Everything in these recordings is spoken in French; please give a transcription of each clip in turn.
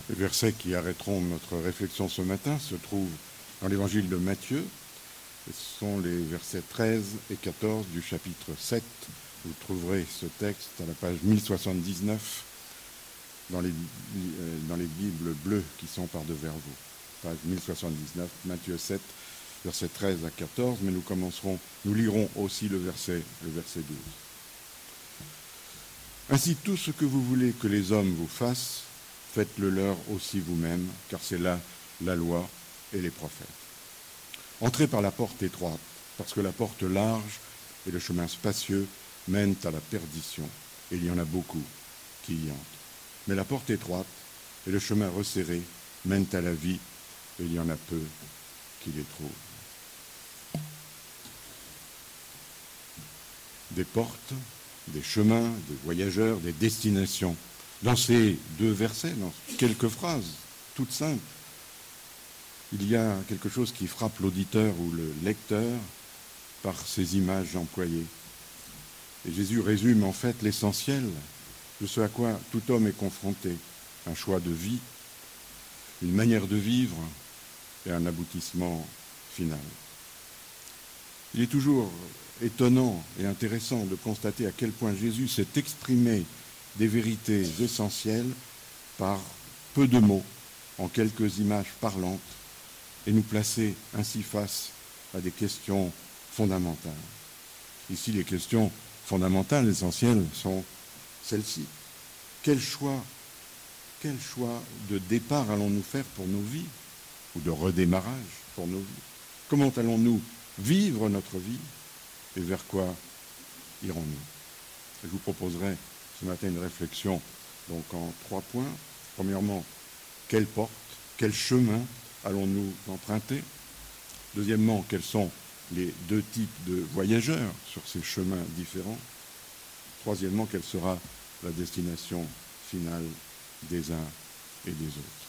Les versets qui arrêteront notre réflexion ce matin se trouvent dans l'évangile de Matthieu. Ce sont les versets 13 et 14 du chapitre 7. Vous trouverez ce texte à la page 1079 dans les Bibles bleues qui sont par-devers vous. Page 1079, Matthieu 7, versets 13 à 14, mais nous lirons aussi le verset 12. Ainsi, tout ce que vous voulez que les hommes vous fassent, faites-le leur aussi vous-même, car c'est là la loi et les prophètes. Entrez par la porte étroite, parce que la porte large et le chemin spacieux mènent à la perdition, et il y en a beaucoup qui y entrent. Mais la porte étroite et le chemin resserré mènent à la vie, et il y en a peu qui les trouvent. Des portes, des chemins, des voyageurs, des destinations. Dans ces deux versets, dans quelques phrases toutes simples, il y a quelque chose qui frappe l'auditeur ou le lecteur par ces images employées. Et Jésus résume en fait l'essentiel de ce à quoi tout homme est confronté, un choix de vie, une manière de vivre et un aboutissement final. Il est toujours étonnant et intéressant de constater à quel point Jésus s'est exprimé des vérités essentielles par peu de mots, en quelques images parlantes, et nous placer ainsi face à des questions fondamentales. Ici, les questions fondamentales, essentielles, sont celles-ci. Quel choix de départ allons-nous faire pour nos vies, ou de redémarrage pour nos vies? Comment allons-nous vivre notre vie, et vers quoi irons-nous? Je vous proposerai ce matin une réflexion donc en 3 points. Premièrement, quelle porte, quel chemin allons-nous emprunter? Deuxièmement, quels sont les 2 types de voyageurs sur ces chemins différents? Troisièmement, quelle sera la destination finale des uns et des autres?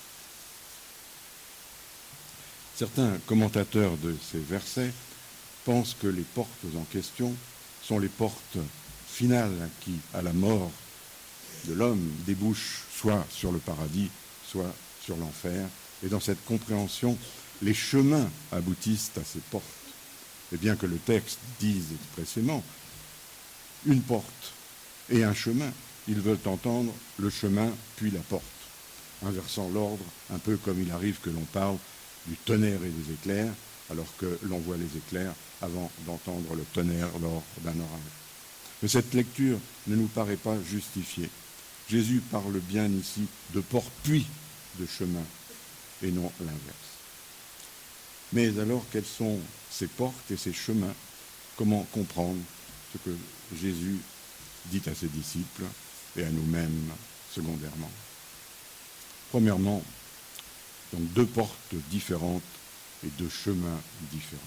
Certains commentateurs de ces versets pensent que les portes en question sont les portes finales qui, à la mort de l'homme, débouchent soit sur le paradis, soit sur l'enfer. Et dans cette compréhension, les chemins aboutissent à ces portes. Et bien que le texte dise expressément une porte et un chemin, ils veulent entendre le chemin puis la porte, inversant l'ordre, un peu comme il arrive que l'on parle du tonnerre et des éclairs, alors que l'on voit les éclairs avant d'entendre le tonnerre lors d'un orage. Mais cette lecture ne nous paraît pas justifiée. Jésus parle bien ici de porte puis de chemin, et non l'inverse. Mais alors, quelles sont ces portes et ces chemins? Comment comprendre ce que Jésus dit à ses disciples et à nous-mêmes secondairement? Premièrement, donc 2 portes différentes et 2 chemins différents.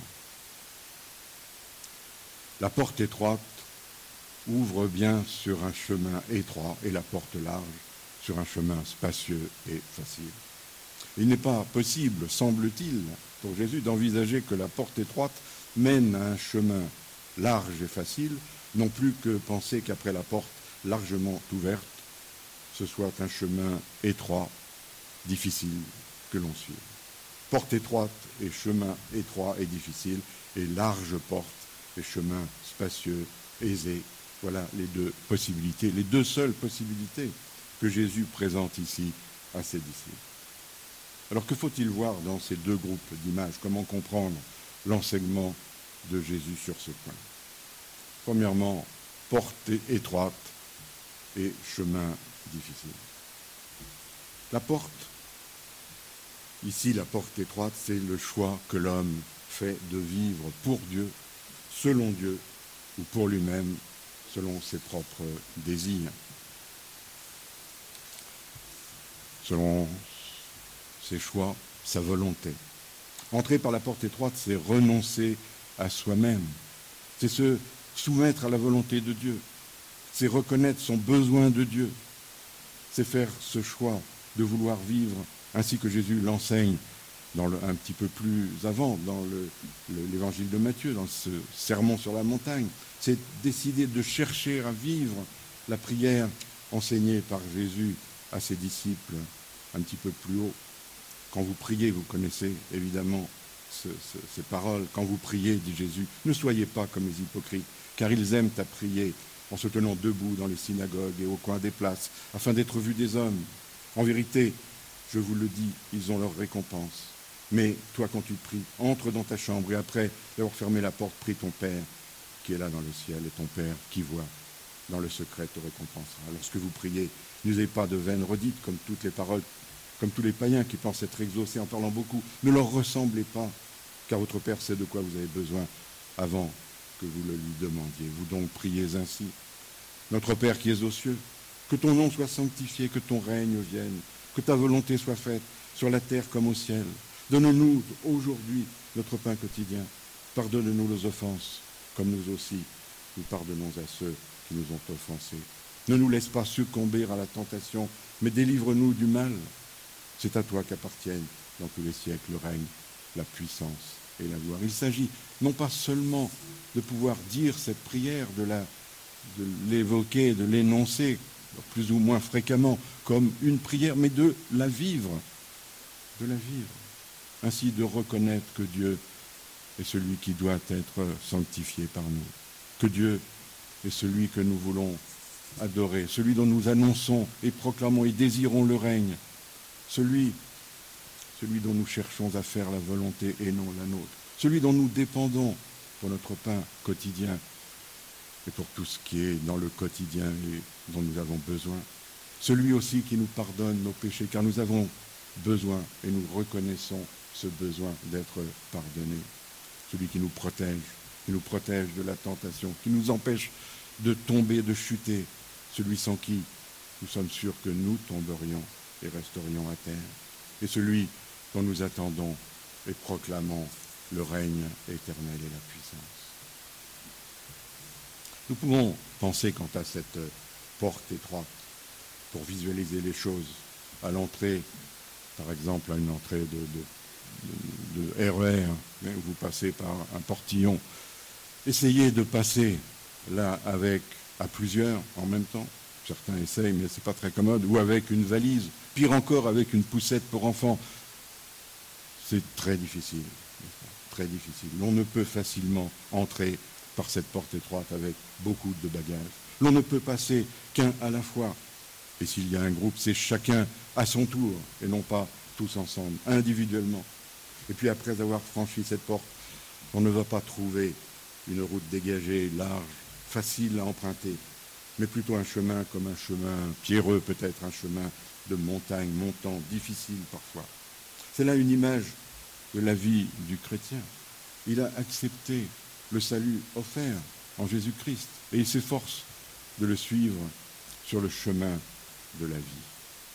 La porte étroite ouvre bien sur un chemin étroit et la porte large sur un chemin spacieux et facile. Il n'est pas possible, semble-t-il, pour Jésus d'envisager que la porte étroite mène à un chemin large et facile, non plus que penser qu'après la porte largement ouverte, ce soit un chemin étroit, difficile que l'on suive. Porte étroite et chemin étroit et difficile, et large porte et chemin spacieux, aisé. Voilà les 2 possibilités, les 2 seules possibilités que Jésus présente ici à ses disciples. Alors que faut-il voir dans ces 2 groupes d'images? Comment comprendre l'enseignement de Jésus sur ce point? Premièrement, porte étroite et chemin difficile. La porte, ici la porte étroite, c'est le choix que l'homme fait de vivre pour Dieu, selon Dieu, ou pour lui-même, selon ses propres désirs, selon ses choix, sa volonté. Entrer par la porte étroite, c'est renoncer à soi-même, c'est se soumettre à la volonté de Dieu, c'est reconnaître son besoin de Dieu, c'est faire ce choix de vouloir vivre ainsi que Jésus l'enseigne un petit peu plus avant dans l'évangile de Matthieu, dans ce sermon sur la montagne. C'est décider de chercher à vivre la prière enseignée par Jésus à ses disciples un petit peu plus haut. Quand vous priez, vous connaissez évidemment ces paroles. Quand vous priez, dit Jésus, ne soyez pas comme les hypocrites, car ils aiment à prier en se tenant debout dans les synagogues et au coin des places, afin d'être vus des hommes. En vérité, je vous le dis, ils ont leur récompense. Mais toi, quand tu pries, entre dans ta chambre et après d'avoir fermé la porte, prie ton Père qui est là dans le ciel, et ton Père qui voit dans le secret te récompensera. Lorsque vous priez, n'usez pas de vaines redites comme toutes les paroles, comme tous les païens qui pensent être exaucés en parlant beaucoup. Ne leur ressemblez pas, car votre Père sait de quoi vous avez besoin avant que vous le lui demandiez. Vous donc priez ainsi. Notre Père qui es aux cieux, que ton nom soit sanctifié, que ton règne vienne, que ta volonté soit faite sur la terre comme au ciel. Donne-nous aujourd'hui notre pain quotidien. Pardonne-nous nos offenses, comme nous aussi nous pardonnons à ceux qui nous ont offensés. Ne nous laisse pas succomber à la tentation, mais délivre-nous du mal. C'est à toi qu'appartiennent dans tous les siècles le règne, la puissance et la gloire. Il s'agit non pas seulement de pouvoir dire cette prière, de l'évoquer, de l'énoncer plus ou moins fréquemment comme une prière, mais de la vivre, ainsi de reconnaître que Dieu est celui qui doit être sanctifié par nous, que Dieu est celui que nous voulons adorer, celui dont nous annonçons et proclamons et désirons le règne, celui dont nous cherchons à faire la volonté et non la nôtre, celui dont nous dépendons pour notre pain quotidien et pour tout ce qui est dans le quotidien et dont nous avons besoin, celui aussi qui nous pardonne nos péchés, car nous avons besoin et nous reconnaissons ce besoin d'être pardonnés, celui qui nous protège de la tentation, qui nous empêche de tomber, de chuter, celui sans qui nous sommes sûrs que nous tomberions et resterions à terre, et celui dont nous attendons et proclamons le règne éternel et la puissance. Nous pouvons penser quant à cette porte étroite pour visualiser les choses à l'entrée, par exemple à une entrée de RER, où vous passez par un portillon. Essayez de passer là à plusieurs en même temps. Certains essayent, mais ce n'est pas très commode. Ou avec une valise, pire encore avec une poussette pour enfants. C'est très difficile. Très difficile. On ne peut facilement entrer par cette porte étroite avec beaucoup de bagages. L'on ne peut passer qu'un à la fois. Et s'il y a un groupe, c'est chacun à son tour, et non pas tous ensemble, individuellement. Et puis après avoir franchi cette porte, on ne va pas trouver une route dégagée, large, facile à emprunter, mais plutôt un chemin comme un chemin pierreux, peut-être un chemin de montagne, montant, difficile parfois. C'est là une image de la vie du chrétien. Il a accepté le salut offert en Jésus-Christ et il s'efforce de le suivre sur le chemin de la vie.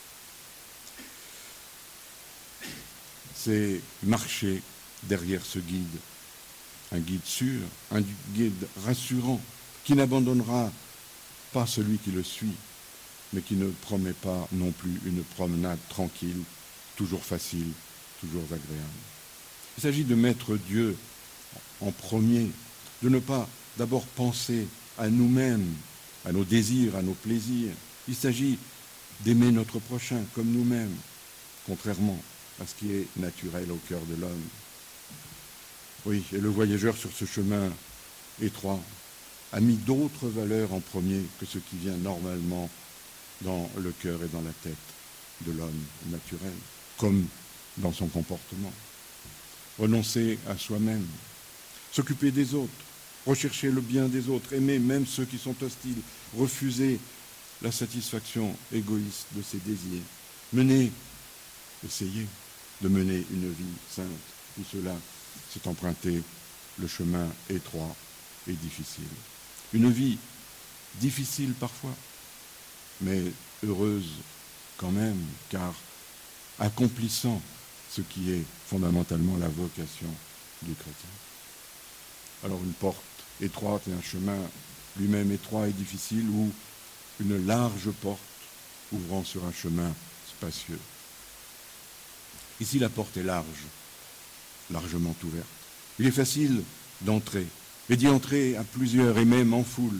C'est marcher derrière ce guide, un guide sûr, un guide rassurant, qui n'abandonnera pas celui qui le suit, mais qui ne promet pas non plus une promenade tranquille, toujours facile, toujours agréable. Il s'agit de mettre Dieu en premier, de ne pas d'abord penser à nous-mêmes, à nos désirs, à nos plaisirs. Il s'agit d'aimer notre prochain comme nous-mêmes, contrairement à ce qui est naturel au cœur de l'homme. Oui, et le voyageur sur ce chemin étroit a mis d'autres valeurs en premier que ce qui vient normalement dans le cœur et dans la tête de l'homme naturel, comme dans son comportement. Renoncer à soi-même, s'occuper des autres, rechercher le bien des autres, aimer même ceux qui sont hostiles, refuser la satisfaction égoïste de ses désirs, essayer de mener une vie sainte. Tout cela, c'est emprunter le chemin étroit et difficile. Une vie difficile parfois, mais heureuse quand même, car accomplissant ce qui est fondamentalement la vocation du chrétien. Alors une porte étroite et un chemin lui-même étroit et difficile, ou une large porte ouvrant sur un chemin spacieux. Ici, la porte est large, largement ouverte. Il est facile d'entrer, et d'y entrer à plusieurs, et même en foule,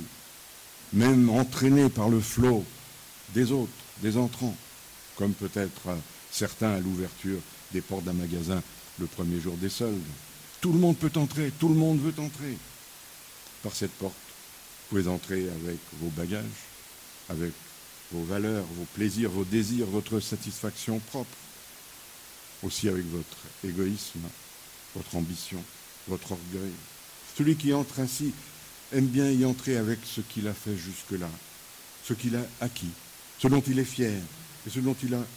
même entraîné par le flot des autres, des entrants, comme peut-être certains à l'ouverture des portes d'un magasin le premier jour des soldes. Tout le monde peut entrer, tout le monde veut entrer. Par cette porte, vous pouvez entrer avec vos bagages, avec vos valeurs, vos plaisirs, vos désirs, votre satisfaction propre, aussi avec votre égoïsme, votre ambition, votre orgueil. Celui qui entre ainsi aime bien y entrer avec ce qu'il a fait jusque-là, ce qu'il a acquis, ce dont il est fier et ce dont il a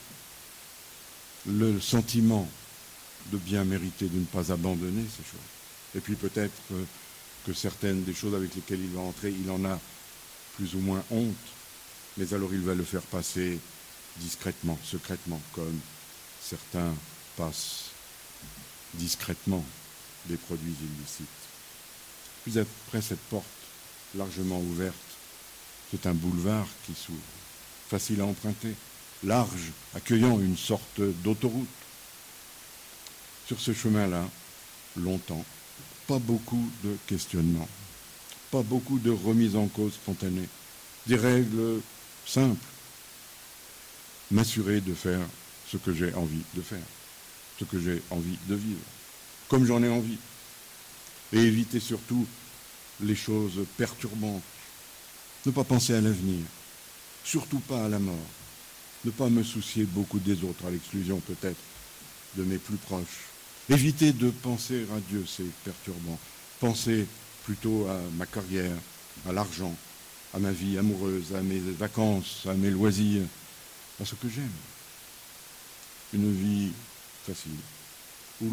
le sentiment de bien mériter, de ne pas abandonner ces choses. Et puis peut-être que certaines des choses avec lesquelles il va entrer, il en a plus ou moins honte, mais alors il va le faire passer discrètement, secrètement, comme certains passent discrètement des produits illicites. Puis après cette porte largement ouverte, c'est un boulevard qui s'ouvre, facile à emprunter, large, accueillant une sorte d'autoroute. Sur ce chemin-là, longtemps, pas beaucoup de questionnements, pas beaucoup de remises en cause spontanées, des règles simples. M'assurer de faire ce que j'ai envie de faire, ce que j'ai envie de vivre, comme j'en ai envie. Et éviter surtout les choses perturbantes. Ne pas penser à l'avenir, surtout pas à la mort. Ne pas me soucier beaucoup des autres, à l'exclusion peut-être de mes plus proches. Éviter de penser à Dieu, c'est perturbant. Penser plutôt à ma carrière, à l'argent, à ma vie amoureuse, à mes vacances, à mes loisirs, à ce que j'aime. Une vie facile, où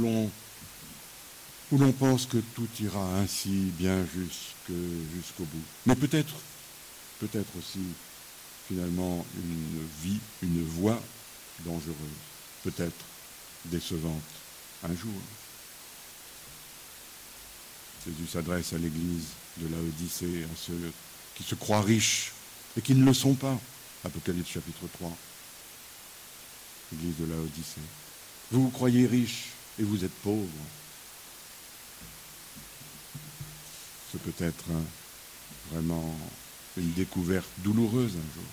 l'on pense que tout ira ainsi bien jusqu'au bout. Mais peut-être aussi finalement une vie, une voie dangereuse, peut-être décevante un jour. Jésus s'adresse à l'église de Laodicée, à ceux qui se croient riches et qui ne le sont pas. Apocalypse chapitre 3. L'église de Laodicée. Vous vous croyez riche et vous êtes pauvre. C'est peut-être vraiment une découverte douloureuse un jour.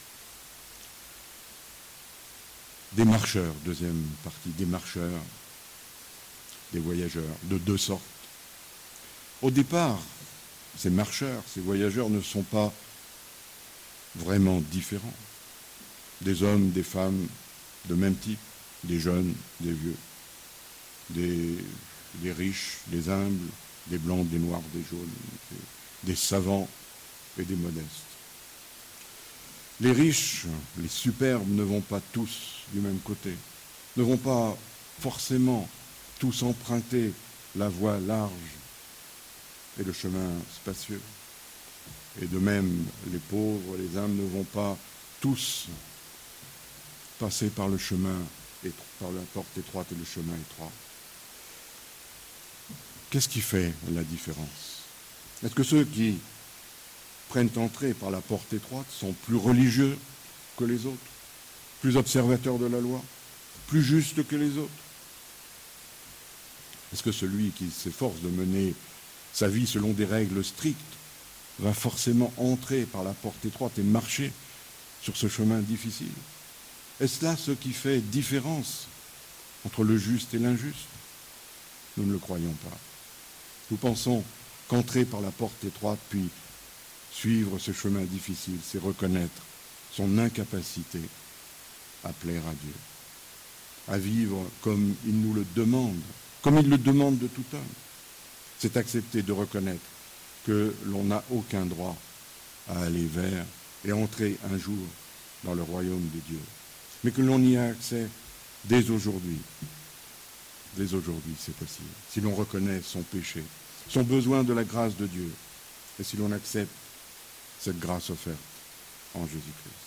Des marcheurs, deuxième partie, des marcheurs, des voyageurs, de deux sortes. Au départ, ces marcheurs, ces voyageurs ne sont pas vraiment différents. Des hommes, des femmes de même type, des jeunes, des vieux, des riches, des humbles, des blancs, des noirs, des jaunes, des savants et des modestes. Les riches, les superbes ne vont pas tous du même côté, ne vont pas forcément tous emprunter la voie large et le chemin spacieux. Et de même, les pauvres, les humbles ne vont pas tous passer par le chemin, par la porte étroite et le chemin étroit. Qu'est-ce qui fait la différence? Est-ce que ceux qui prennent entrée par la porte étroite sont plus religieux que les autres, plus observateurs de la loi, plus justes que les autres? Est-ce que celui qui s'efforce de mener sa vie selon des règles strictes va forcément entrer par la porte étroite et marcher sur ce chemin difficile? Est-ce là ce qui fait différence entre le juste et l'injuste? Nous ne le croyons pas. Nous pensons qu'entrer par la porte étroite, puis suivre ce chemin difficile, c'est reconnaître son incapacité à plaire à Dieu, à vivre comme il nous le demande, comme il le demande de tout homme. C'est accepter de reconnaître que l'on n'a aucun droit à aller vers et entrer un jour dans le royaume de Dieu, mais que l'on y a accès dès aujourd'hui. Dès aujourd'hui, c'est possible. Si l'on reconnaît son péché, son besoin de la grâce de Dieu, et si l'on accepte cette grâce offerte en Jésus-Christ.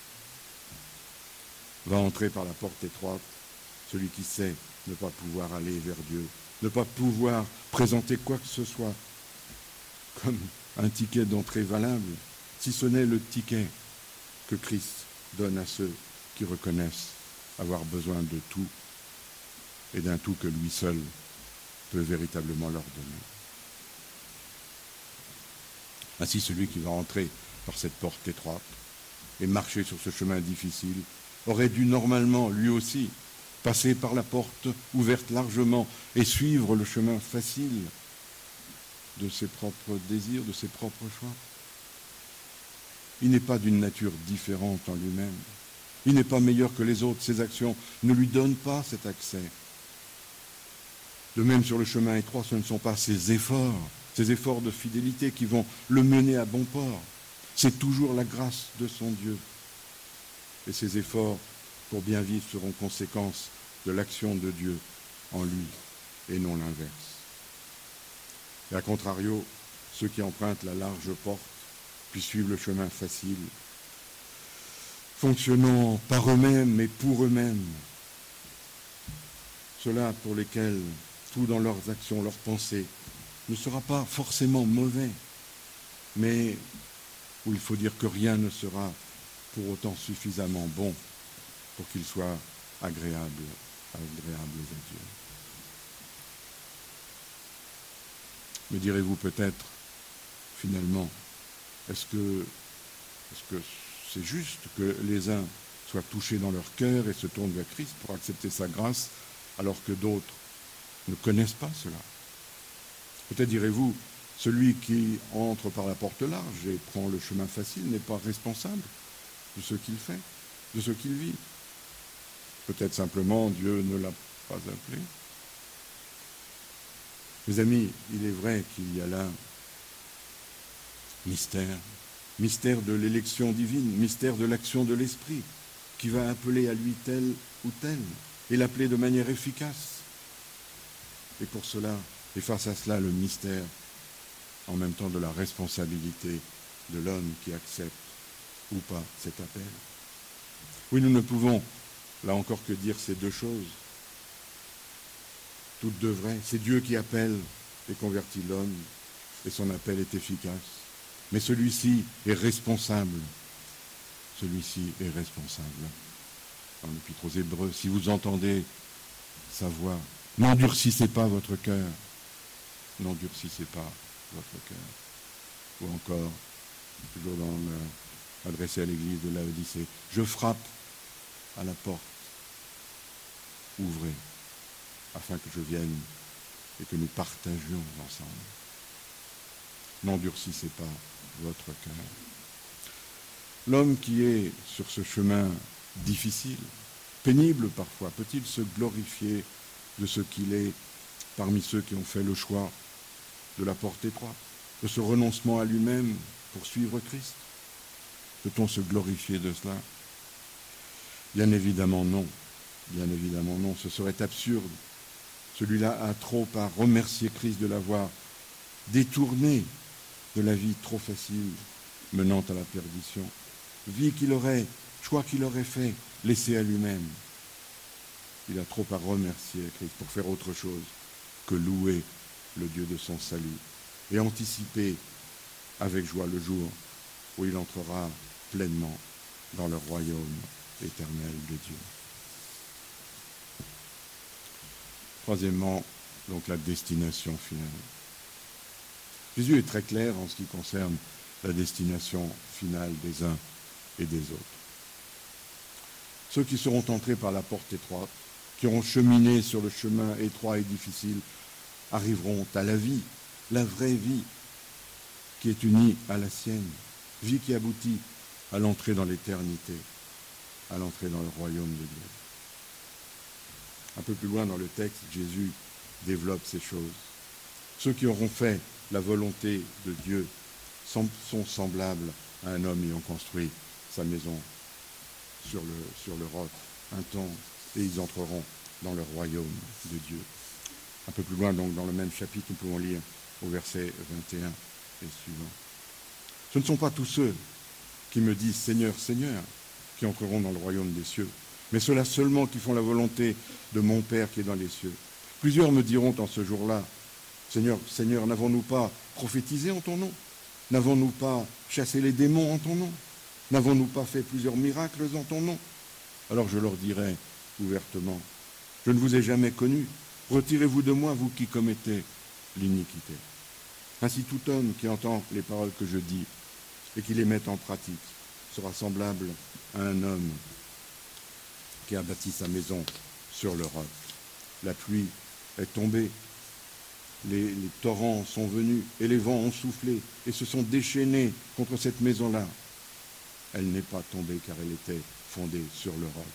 Va entrer par la porte étroite celui qui sait ne pas pouvoir aller vers Dieu, ne pas pouvoir présenter quoi que ce soit comme un ticket d'entrée valable, si ce n'est le ticket que Christ donne à ceux qui reconnaissent avoir besoin de tout et d'un tout que lui seul peut véritablement leur donner. Ainsi, celui qui va entrer par cette porte étroite et marcher sur ce chemin difficile aurait dû normalement, lui aussi, passer par la porte ouverte largement et suivre le chemin facile de ses propres désirs, de ses propres choix. Il n'est pas d'une nature différente en lui-même. Il n'est pas meilleur que les autres. Ses actions ne lui donnent pas cet accès. De même, sur le chemin étroit, ce ne sont pas ses efforts de fidélité qui vont le mener à bon port. C'est toujours la grâce de son Dieu. Et ses efforts pour bien vivre seront conséquence de l'action de Dieu en lui et non l'inverse. Et à contrario, ceux qui empruntent la large porte puis suivent le chemin facile, fonctionnant par eux-mêmes et pour eux-mêmes, ceux-là pour lesquels tout dans leurs actions, leurs pensées, ne sera pas forcément mauvais, mais où il faut dire que rien ne sera pour autant suffisamment bon pour qu'il soit agréable à Dieu. Me direz-vous peut-être, finalement, est-ce que c'est juste que les uns soient touchés dans leur cœur et se tournent vers Christ pour accepter sa grâce, alors que d'autres ne connaissent pas cela? Peut-être direz-vous, celui qui entre par la porte large et prend le chemin facile n'est pas responsable de ce qu'il fait, de ce qu'il vit. Peut-être simplement Dieu ne l'a pas appelé. Mes amis, il est vrai qu'il y a là mystère de l'élection divine, mystère de l'action de l'Esprit, qui va appeler à lui tel ou tel, et l'appeler de manière efficace. Et pour cela, et face à cela, le mystère, en même temps de la responsabilité de l'homme qui accepte ou pas cet appel. Oui, nous ne pouvons, là encore, que dire ces deux choses. Toutes deux vraies. C'est Dieu qui appelle et convertit l'homme, et son appel est efficace. Mais celui-ci est responsable. Celui-ci est responsable. Dans l'Épître aux Hébreux, si vous entendez sa voix, n'endurcissez pas votre cœur. N'endurcissez pas votre cœur. Ou encore, toujours adressé à l'église de Laodicée, je frappe à la porte. Ouvrez, afin que je vienne et que nous partagions ensemble. N'endurcissez pas votre cœur. L'homme qui est sur ce chemin difficile, pénible parfois, peut-il se glorifier de ce qu'il est parmi ceux qui ont fait le choix de la porte étroite, de ce renoncement à lui-même pour suivre Christ? Peut-on se glorifier de cela? Bien évidemment non. Bien évidemment non. Ce serait absurde. Celui-là a trop à remercier Christ de l'avoir détourné de la vie trop facile menant à la perdition. Choix qu'il aurait fait, laissé à lui-même. Il a trop à remercier Christ pour faire autre chose que louer le Dieu de son salut et anticiper avec joie le jour où il entrera pleinement dans le royaume éternel de Dieu. Troisièmement, donc la destination finale. Jésus est très clair en ce qui concerne la destination finale des uns et des autres. Ceux qui seront entrés par la porte étroite, qui auront cheminé sur le chemin étroit et difficile, arriveront à la vie, la vraie vie, qui est unie à la sienne, vie qui aboutit à l'entrée dans l'éternité, à l'entrée dans le royaume de Dieu. Un peu plus loin dans le texte, Jésus développe ces choses. Ceux qui auront fait la volonté de Dieu sont semblables à un homme ayant construit sa maison sur le roc un temps, et ils entreront dans le royaume de Dieu. Un peu plus loin, donc, dans le même chapitre, nous pouvons lire au verset 21 et suivant. Ce ne sont pas tous ceux qui me disent « Seigneur, Seigneur » qui entreront dans le royaume des cieux, mais ceux-là seulement qui font la volonté de mon Père qui est dans les cieux. Plusieurs me diront en ce jour-là, Seigneur, Seigneur, n'avons-nous pas prophétisé en ton nom? N'avons-nous pas chassé les démons en ton nom? N'avons-nous pas fait plusieurs miracles en ton nom? Alors je leur dirai ouvertement, je ne vous ai jamais connu, retirez-vous de moi, vous qui commettez l'iniquité. Ainsi tout homme qui entend les paroles que je dis et qui les met en pratique sera semblable à un homme qui a bâti sa maison sur le roc. La pluie est tombée, les torrents sont venus et les vents ont soufflé et se sont déchaînés contre cette maison-là. Elle n'est pas tombée car elle était fondée sur le roc.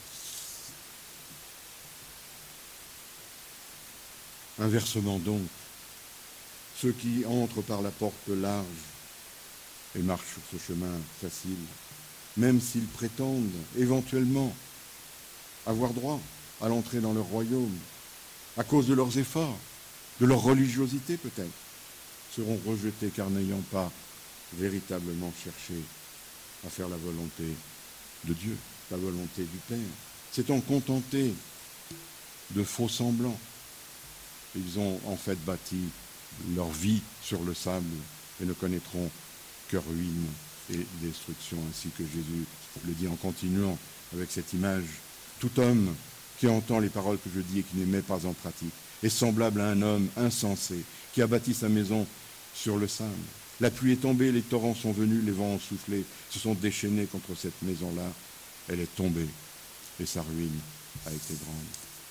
Inversement donc, ceux qui entrent par la porte large et marchent sur ce chemin facile, même s'ils prétendent éventuellement avoir droit à l'entrée dans leur royaume, à cause de leurs efforts, de leur religiosité peut-être, seront rejetés car n'ayant pas véritablement cherché à faire la volonté de Dieu, la volonté du Père, s'étant contentés de faux semblants. Ils ont en fait bâti leur vie sur le sable et ne connaîtront que ruine et destruction, ainsi que Jésus le dit en continuant avec cette image. Tout homme qui entend les paroles que je dis et qui ne les met pas en pratique est semblable à un homme insensé qui a bâti sa maison sur le sable. La pluie est tombée, les torrents sont venus, les vents ont soufflé, se sont déchaînés contre cette maison-là. Elle est tombée et sa ruine a été grande.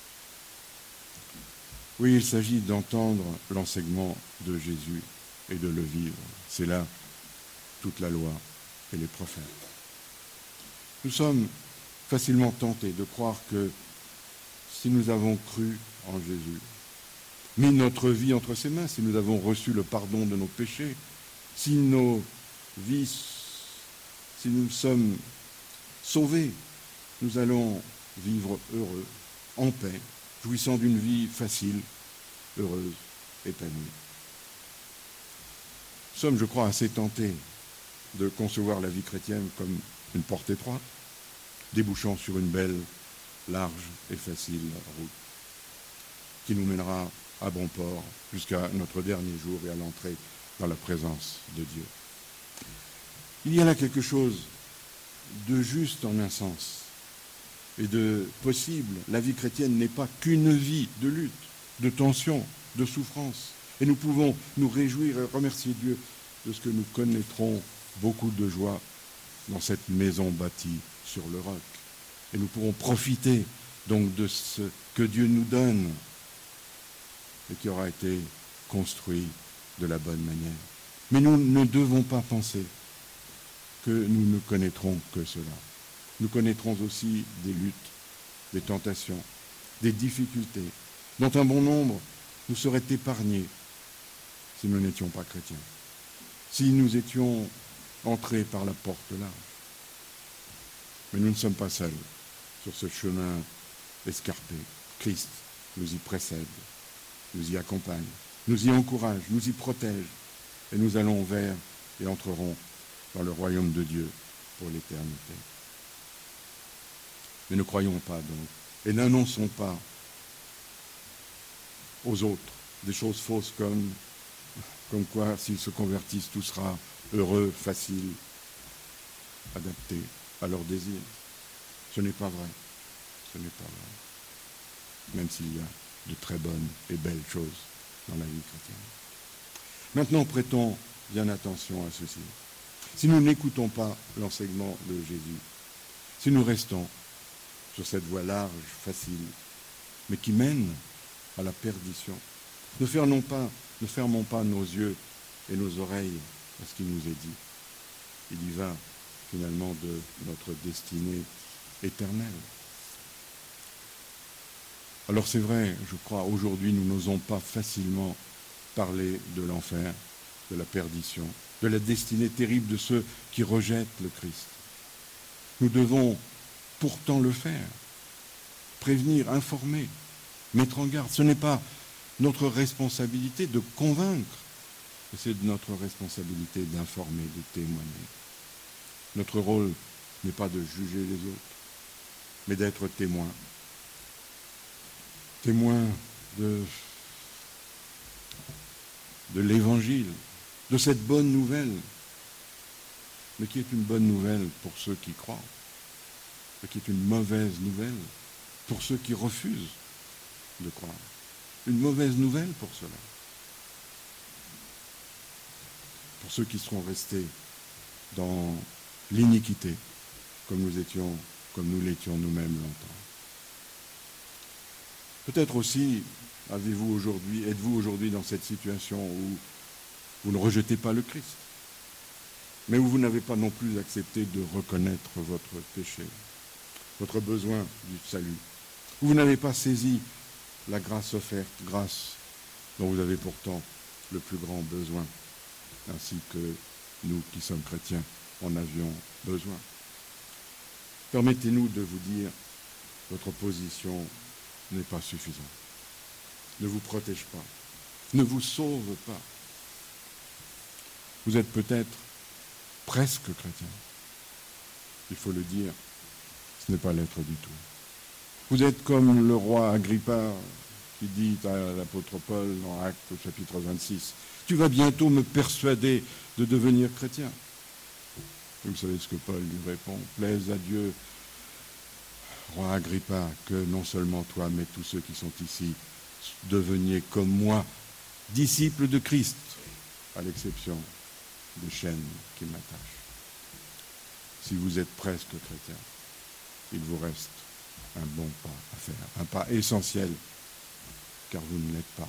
Oui, il s'agit d'entendre l'enseignement de Jésus et de le vivre. C'est là toute la loi et les prophètes. Nous sommes facilement tentés de croire que si nous avons cru en Jésus, mis notre vie entre ses mains, si nous avons reçu le pardon de nos péchés, si nos vies, si nous sommes sauvés, nous allons vivre heureux, en paix, jouissant d'une vie facile, heureuse, épanouie. Nous sommes, je crois, assez tentés de concevoir la vie chrétienne comme une porte étroite, débouchant sur une belle, large et facile route, qui nous mènera à bon port jusqu'à notre dernier jour et à l'entrée dans la présence de Dieu. Il y a là quelque chose de juste en un sens et de possible. La vie chrétienne n'est pas qu'une vie de lutte, de tension, de souffrance. Et nous pouvons nous réjouir et remercier Dieu de ce que nous connaîtrons beaucoup de joie dans cette maison bâtie sur le roc. Et nous pourrons profiter donc de ce que Dieu nous donne et qui aura été construit de la bonne manière. Mais nous ne devons pas penser que nous ne connaîtrons que cela. Nous connaîtrons aussi des luttes, des tentations, des difficultés, dont un bon nombre nous seraient épargnés si nous n'étions pas chrétiens, si nous étions entrés par la porte large. Mais nous ne sommes pas seuls sur ce chemin escarpé. Christ nous y précède, nous y accompagne, nous y encourage, nous y protège, et nous allons vers et entrerons dans le royaume de Dieu pour l'éternité. Mais ne croyons pas donc, et n'annonçons pas aux autres des choses fausses comme quoi s'ils se convertissent, tout sera heureux, facile, adapté à leurs désirs. Ce n'est pas vrai. Ce n'est pas vrai. Même s'il y a de très bonnes et belles choses dans la vie chrétienne. Maintenant, prêtons bien attention à ceci. Si nous n'écoutons pas l'enseignement de Jésus, si nous restons sur cette voie large, facile, mais qui mène à la perdition, ne fermons pas nos yeux et nos oreilles à ce qu'il nous est dit. Il y va finalement de notre destinée éternelle. Alors c'est vrai, je crois, aujourd'hui nous n'osons pas facilement parler de l'enfer, de la perdition, de la destinée terrible de ceux qui rejettent le Christ. Nous devons pourtant le faire, prévenir, informer, mettre en garde. Ce n'est pas notre responsabilité de convaincre, c'est de notre responsabilité d'informer, de témoigner. Notre rôle n'est pas de juger les autres, mais d'être témoin. Témoin de l'Évangile, de cette bonne nouvelle, mais qui est une bonne nouvelle pour ceux qui croient, mais qui est une mauvaise nouvelle pour ceux qui refusent de croire. Une mauvaise nouvelle pour cela. Pour ceux qui seront restés dans l'iniquité, comme nous l'étions nous-mêmes longtemps. Peut-être aussi êtes-vous aujourd'hui dans cette situation où vous ne rejetez pas le Christ, mais où vous n'avez pas non plus accepté de reconnaître votre péché, votre besoin du salut, où vous n'avez pas saisi la grâce offerte, grâce dont vous avez pourtant le plus grand besoin, ainsi que nous qui sommes chrétiens en avions besoin. Permettez-nous de vous dire, votre position n'est pas suffisante, ne vous protège pas, ne vous sauve pas. Vous êtes peut-être presque chrétien. Il faut le dire, ce n'est pas l'être du tout. Vous êtes comme le roi Agrippa qui dit à l'apôtre Paul dans Actes au chapitre 26, « Tu vas bientôt me persuader de devenir chrétien. » Vous savez ce que Paul lui répond, « Plaise à Dieu, roi Agrippa, que non seulement toi, mais tous ceux qui sont ici deveniez comme moi, disciples de Christ, à l'exception des chaînes qui m'attachent. » Si vous êtes presque chrétien, il vous reste un bon pas à faire, un pas essentiel, car vous ne l'êtes pas.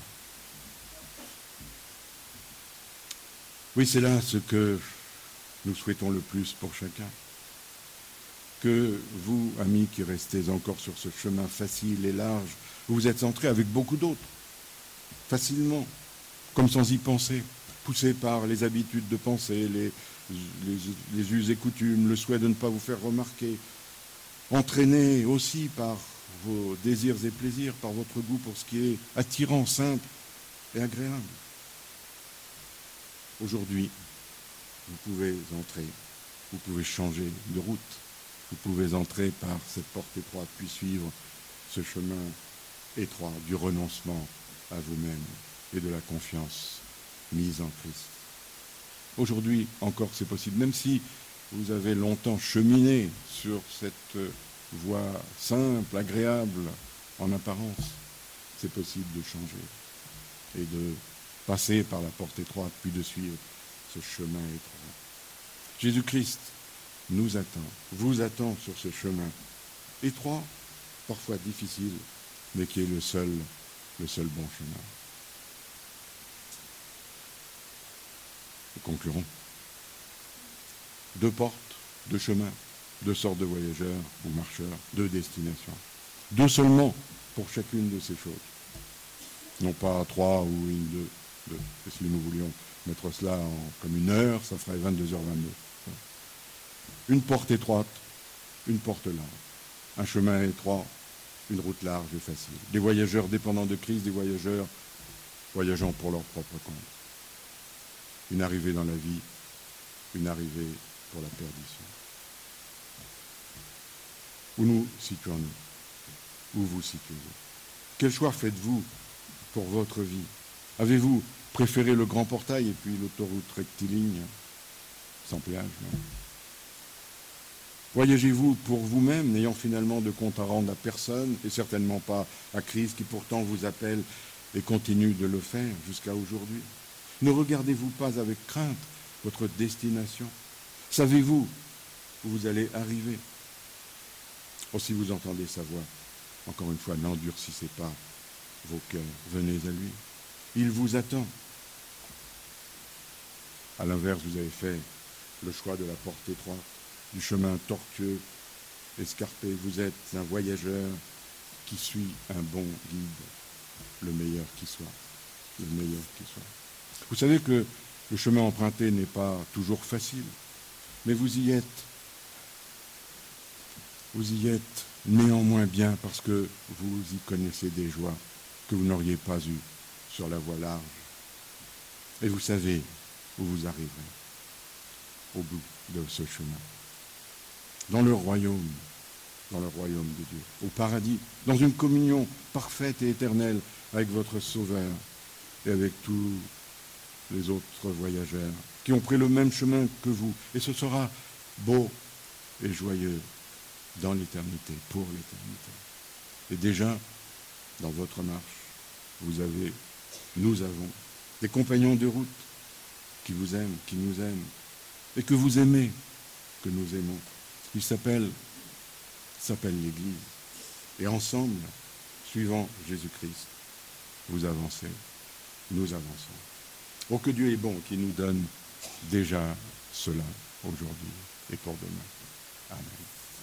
Oui, c'est là ce que nous souhaitons le plus pour chacun. Que vous, amis qui restez encore sur ce chemin facile et large, vous êtes entrés avec beaucoup d'autres, facilement, comme sans y penser, poussés par les habitudes de pensée, les us et coutumes, le souhait de ne pas vous faire remarquer, entraînés aussi par vos désirs et plaisirs, par votre goût pour ce qui est attirant, simple et agréable. Aujourd'hui, vous pouvez entrer, vous pouvez changer de route, vous pouvez entrer par cette porte étroite, puis suivre ce chemin étroit du renoncement à vous-même et de la confiance mise en Christ. Aujourd'hui encore c'est possible, même si vous avez longtemps cheminé sur cette voie simple, agréable, en apparence, c'est possible de changer et de passer par la porte étroite, puis de suivre ce chemin étroit. Jésus-Christ nous attend, vous attend sur ce chemin étroit, parfois difficile, mais qui est le seul bon chemin. Nous conclurons. 2 portes, 2 chemins, 2 sortes de voyageurs ou marcheurs, 2 destinations. 2 seulement pour chacune de ces choses. Non pas 3 ou une, 2. Et si nous voulions mettre cela comme une heure, ça ferait 22h22. Une porte étroite, une porte large. Un chemin étroit, une route large et facile. Des voyageurs dépendants de Christ, des voyageurs voyageant pour leur propre compte. Une arrivée dans la vie, une arrivée pour la perdition. Où nous situons-nous? Où vous situez-vous? Quel choix faites-vous pour votre vie? Avez-vous préféré le grand portail et puis l'autoroute rectiligne, sans péage, non? Voyagez-vous pour vous-même, n'ayant finalement de compte à rendre à personne, et certainement pas à Christ, qui pourtant vous appelle et continue de le faire jusqu'à aujourd'hui? Ne regardez-vous pas avec crainte votre destination? Savez-vous où vous allez arriver? Or, si vous entendez sa voix, encore une fois, n'endurcissez pas vos cœurs, venez à lui. Il vous attend. À l'inverse, vous avez fait le choix de la porte étroite, du chemin tortueux, escarpé. Vous êtes un voyageur qui suit un bon guide, le meilleur qui soit. Le meilleur qui soit. Vous savez que le chemin emprunté n'est pas toujours facile, mais vous y êtes néanmoins bien parce que vous y connaissez des joies que vous n'auriez pas eues sur la voie large. Et vous savez où vous arriverez, au bout de ce chemin. Dans le royaume de Dieu, au paradis, dans une communion parfaite et éternelle avec votre Sauveur et avec tous les autres voyageurs qui ont pris le même chemin que vous. Et ce sera beau et joyeux dans l'éternité, pour l'éternité. Et déjà, dans votre marche, nous avons des compagnons de route qui vous aiment, qui nous aiment, et que vous aimez, que nous aimons. Il s'appelle l'Église. Et ensemble, suivant Jésus-Christ, vous avancez, nous avançons. Oh, que Dieu est bon, qui nous donne déjà cela aujourd'hui et pour demain. Amen.